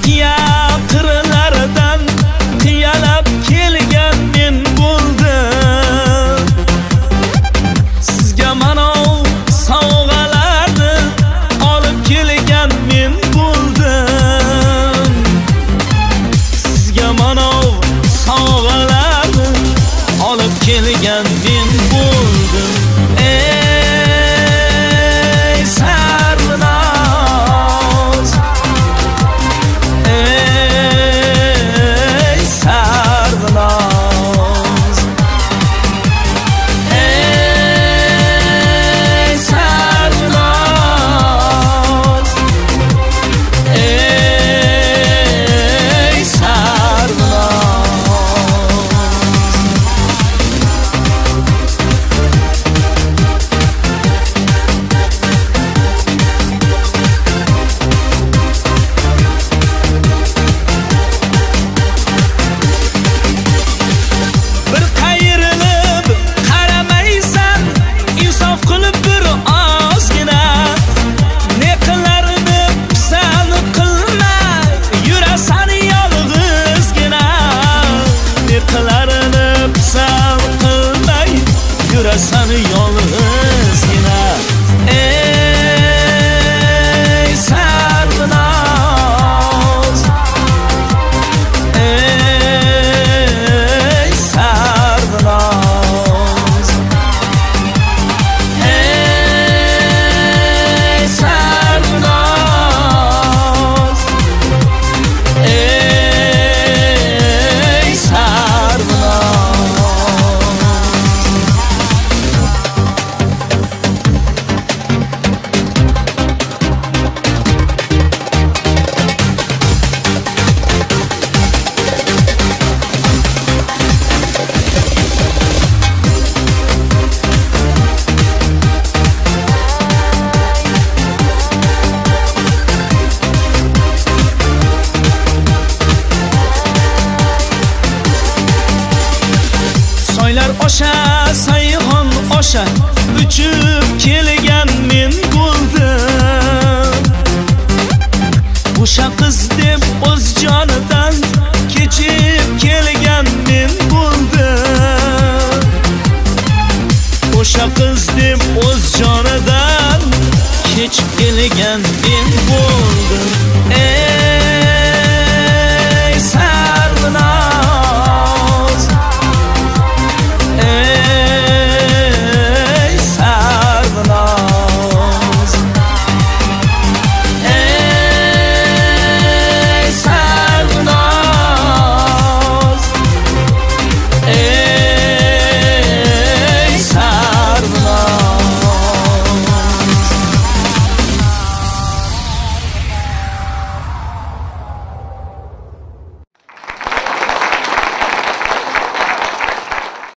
Turkiya qirlaridan qiyalab kelgan men bo'ldim. Sizga manov sovg'alarni olib kelgan men bo'ldim. Sizga manov sovg'alarni olib kelgan men bo'ldim. Ey Sarvinoz, ey Sarvinoz, ey Sarvinoz, ey bir qayrilib qaramaysan, insof qilib bir ozgina ne qilarini pisand qilmay yurasan yolg'izgina. Ne qilarini pisand qilmay yurasan yolg'izgina. Ey Sarvinoz, ey Sarvinoz, ey Sarvinoz, ey soylar osha, sayxon osha uchib kelgan men bo'ldim. O'sha qiz